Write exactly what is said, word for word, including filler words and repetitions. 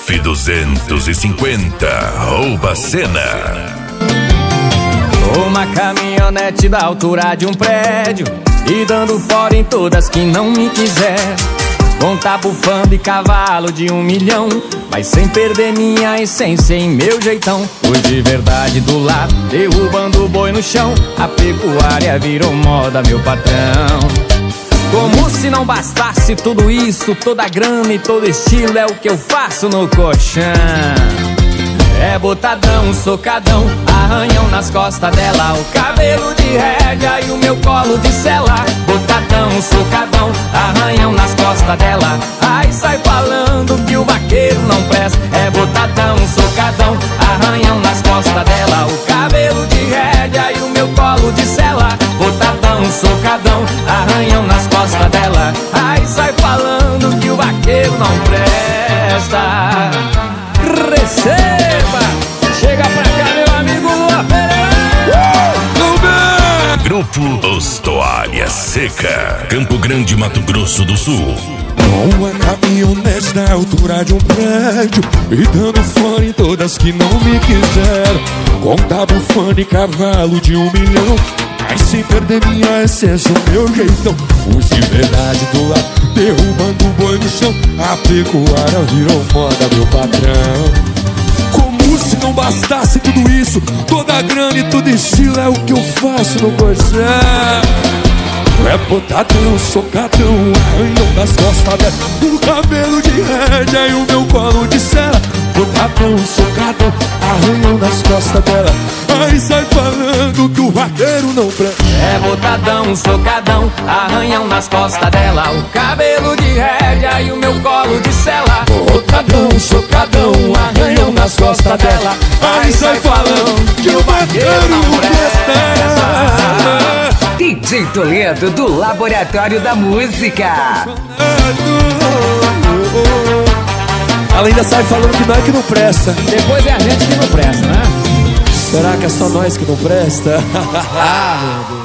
F duzentos e cinquenta, rouba a cena. Uma caminhonete da altura de um prédio e dando fora em todas que não me quiser. Com tá bufando e cavalo de um milhão, mas sem perder minha essência e meu jeitão. Fui de verdade do lado, derrubando o boi no chão. A pecuária virou moda, meu patrão. Como se não bastasse tudo isso, toda a grana e todo estilo é o que eu faço no colchão. É botadão, socadão, arranhão nas costas dela, o cabelo de rédea e o meu colo de sela. Botadão, socadão, arranhão nas costas dela. Ai, sai falando que o vaqueiro não presta. É botadão, socadão, arranhão nas costas dela, o cabelo de rédea e o meu colo de sela. Botadão, socadão, arranhão nas costas dela. Ai, sai falando que o vaqueiro não presta. Receba! Chega pra cá, meu amigo Lua Pereira! Uh! Grupo Os Toalha Seca, Campo Grande, Mato Grosso do Sul. Uma caminhonete na altura de um prédio e dando fora em todas que não me quiseram. Com tá bufando e cavalo de um milhão, mas sem perder minha essência, o meu jeitão. Os de verdade do lado, derrubando o boi no chão. A pecuária virou moda, meu patrão. Como se não bastasse tudo isso, toda a grana e todo estilo é o que eu faço no colchão. É botadão, socadão, arranhão das costas dela, o cabelo de rédea e o meu colo de sela. Botadão, socadão, arranhão nas costas dela. Aí sai falando que o vaqueiro não presta. É botadão, socadão, arranhão nas costas dela, o cabelo de rédea e o meu colo de sela. Botadão, socadão, arranhão nas costas dela. Aí sai falando que o vaqueiro não presta. D J Toledo do Laboratório da Música. Ela ainda sai falando que não é que não presta. Depois é a gente que não presta, né? Será que é só nós que não presta? Ah, meu Deus.